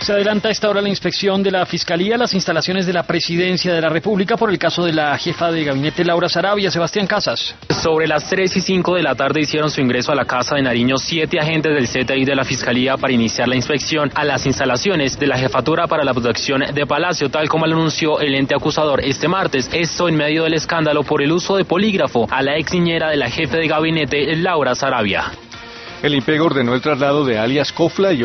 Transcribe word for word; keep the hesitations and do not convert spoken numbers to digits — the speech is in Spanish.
Se adelanta a esta hora la inspección de la Fiscalía a las instalaciones de la Presidencia de la República por el caso de la jefa de gabinete Laura Sarabia. Sebastián Casas. Sobre las tres y cinco de la tarde hicieron su ingreso a la Casa de Nariño siete agentes del C T I de la Fiscalía para iniciar la inspección a las instalaciones de la Jefatura para la Protección de Palacio, tal como lo anunció el ente acusador este martes. Esto en medio del escándalo por el uso de polígrafo a la ex niñera de la jefe de gabinete Laura Sarabia. El IMPEC ordenó el traslado de alias Cofla y